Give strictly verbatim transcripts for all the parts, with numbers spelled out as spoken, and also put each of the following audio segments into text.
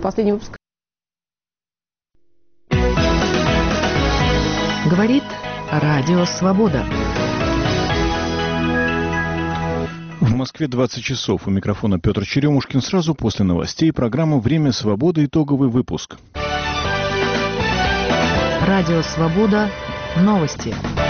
последний выпуск. Говорит Радио Свобода. В Москве двадцать часов. У микрофона Петр Черемушкин. Сразу после новостей программа «Время свободы». Итоговый выпуск. Радио Свобода. Новости.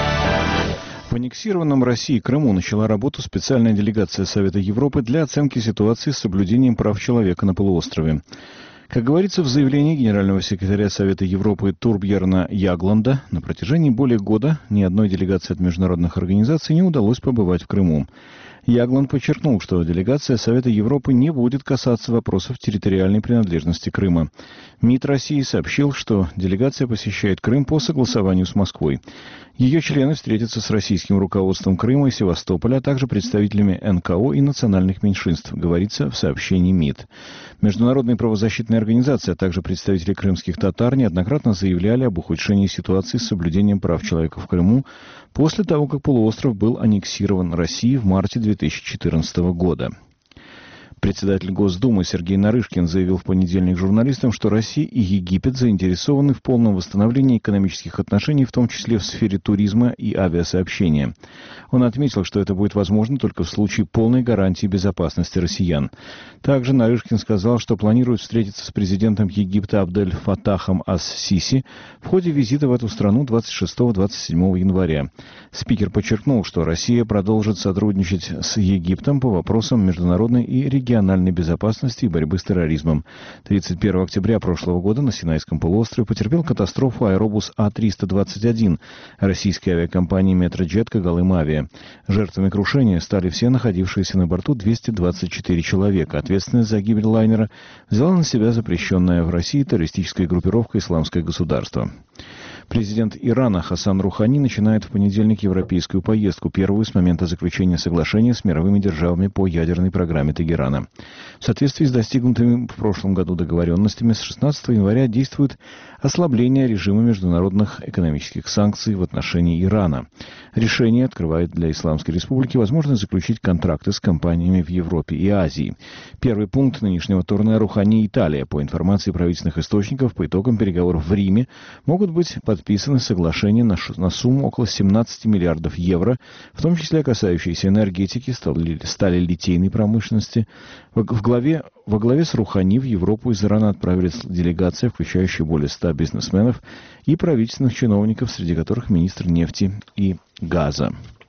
В аннексированном России Крыму начала работу специальная делегация Совета Европы для оценки ситуации с соблюдением прав человека на полуострове. Как говорится в заявлении генерального секретаря Совета Европы Турбьерна Ягланда, на протяжении более года ни одной делегации от международных организаций не удалось побывать в Крыму. Ягланд подчеркнул, что делегация Совета Европы не будет касаться вопросов территориальной принадлежности Крыма. МИД России сообщил, что делегация посещает Крым по согласованию с Москвой. Ее члены встретятся с российским руководством Крыма и Севастополя, а также представителями эн ка о и национальных меньшинств, говорится в сообщении МИД. Международные правозащитные организации, а также представители крымских татар неоднократно заявляли об ухудшении ситуации с соблюдением прав человека в Крыму после того, как полуостров был аннексирован Россией в марте две тысячи четырнадцатого года. Председатель Госдумы Сергей Нарышкин заявил в понедельник журналистам, что Россия и Египет заинтересованы в полном восстановлении экономических отношений, в том числе в сфере туризма и авиасообщения. Он отметил, что это будет возможно только в случае полной гарантии безопасности россиян. Также Нарышкин сказал, что планирует встретиться с президентом Египта Абдель-Фатахом ас-Сиси в ходе визита в эту страну двадцать шестого — двадцать седьмого января. Спикер подчеркнул, что Россия продолжит сотрудничать с Египтом по вопросам международной и региональной региональной безопасности и борьбы с терроризмом. тридцать первого октября прошлого года на Синайском полуострове потерпел катастрофу аэробус а триста двадцать один российской авиакомпании «Метроджет» Когалым Авиа. Жертвами крушения стали все находившиеся на борту двести двадцать четыре человека. Ответственность за гибель лайнера взяла на себя запрещенная в России террористическая группировка «Исламское государство». Президент Ирана Хасан Рухани начинает в понедельник европейскую поездку, первую с момента заключения соглашения с мировыми державами по ядерной программе Тегерана. В соответствии с достигнутыми в прошлом году договоренностями, с шестнадцатого января действует ослабление режима международных экономических санкций в отношении Ирана. Решение открывает для Исламской Республики возможность заключить контракты с компаниями в Европе и Азии. Первый пункт нынешнего турне Рухани и Италия. По информации правительственных источников, по итогам переговоров в Риме могут быть подписаны соглашения на, на сумму около семнадцати миллиардов евро, в том числе касающиеся энергетики, стали, стали литейной промышленности. В, в главе, во главе с Рухани в Европу из Ирана отправилась делегация, включающая более ста бизнесменов и правительственных чиновников, среди которых министр нефти и газа.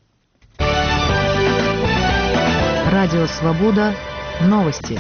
Радио Свобода. Новости.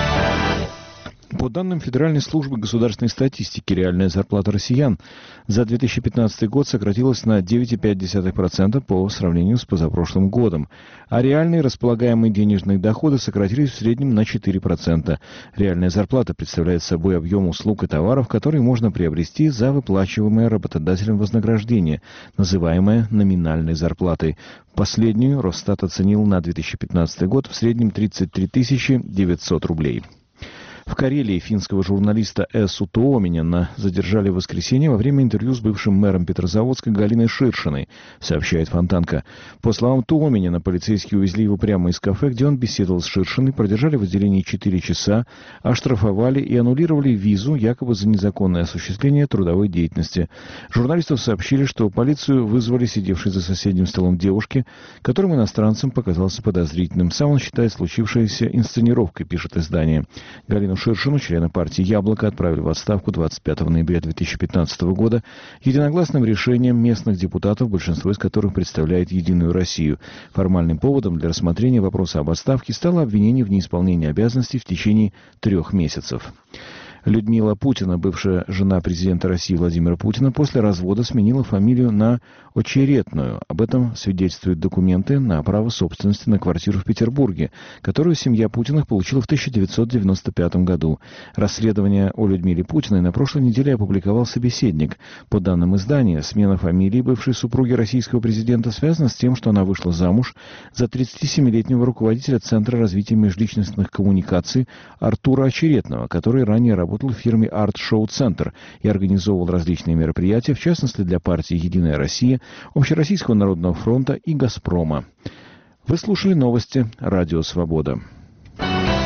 По данным Федеральной службы государственной статистики, реальная зарплата россиян за две тысячи пятнадцатый год сократилась на девять целых пять десятых процента по сравнению с позапрошлым годом, а реальные располагаемые денежные доходы сократились в среднем на четыре процента. Реальная зарплата представляет собой объем услуг и товаров, которые можно приобрести за выплачиваемое работодателем вознаграждение, называемое номинальной зарплатой. Последнюю Росстат оценил на две тысячи пятнадцатый год в среднем тридцать три тысячи девятьсот рублей. В Карелии финского журналиста Эссу Туоминена задержали в воскресенье во время интервью с бывшим мэром Петрозаводска Галиной Ширшиной, сообщает Фонтанка. По словам Туоминена, полицейские увезли его прямо из кафе, где он беседовал с Ширшиной, продержали в отделении четыре часа, оштрафовали и аннулировали визу якобы за незаконное осуществление трудовой деятельности. Журналистов сообщили, что полицию вызвали сидевший за соседним столом девушки, которым иностранцам показался подозрительным. Сам он считает случившееся инсценировкой, пишет издание. Галину Ширшину, члена партии «Яблоко», отправили в отставку двадцать пятого ноября две тысячи пятнадцатого года единогласным решением местных депутатов, большинство из которых представляет «Единую Россию». Формальным поводом для рассмотрения вопроса об отставке стало обвинение в неисполнении обязанностей в течение трех месяцев. Людмила Путина, бывшая жена президента России Владимира Путина, после развода сменила фамилию на Очеретную. Об этом свидетельствуют документы на право собственности на квартиру в Петербурге, которую семья Путиных получила в тысяча девятьсот девяносто пятом году. Расследование о Людмиле Путиной на прошлой неделе опубликовал «Собеседник». По данным издания, смена фамилии бывшей супруги российского президента связана с тем, что она вышла замуж за тридцатисемилетнего руководителя Центра развития межличностных коммуникаций Артура Очеретного, который ранее работал в фирме Art Show Center и организовывал различные мероприятия, в частности для партии «Единая Россия», Общероссийского народного фронта и «Газпрома». Вы слушали новости «Радио Свобода».